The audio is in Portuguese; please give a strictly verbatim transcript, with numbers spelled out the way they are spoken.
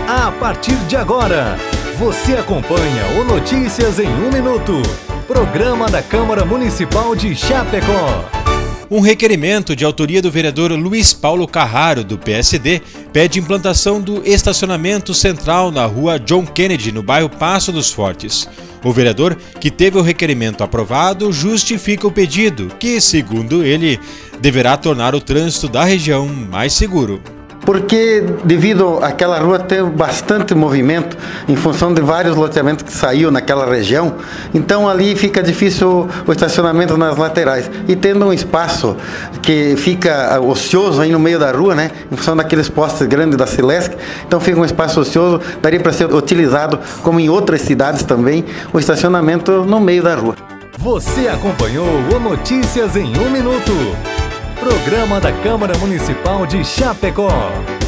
A partir de agora, você acompanha o Notícias em um Minuto, programa da Câmara Municipal de Chapecó. Um requerimento de autoria do vereador Luiz Paulo Carraro, do P S D, pede implantação do estacionamento central na rua John Kennedy, no bairro Passo dos Fortes. O vereador, que teve o requerimento aprovado, justifica o pedido, que, segundo ele, deverá tornar o trânsito da região mais seguro. Porque devido àquela rua ter bastante movimento, em função de vários loteamentos que saiu naquela região, então ali fica difícil o estacionamento nas laterais. E tendo um espaço que fica ocioso aí no meio da rua, né, em função daqueles postes grandes da Celesc, então fica um espaço ocioso, daria para ser utilizado, como em outras cidades também, o estacionamento no meio da rua. Você acompanhou o Notícias em um Minuto, programa da Câmara Municipal de Chapecó.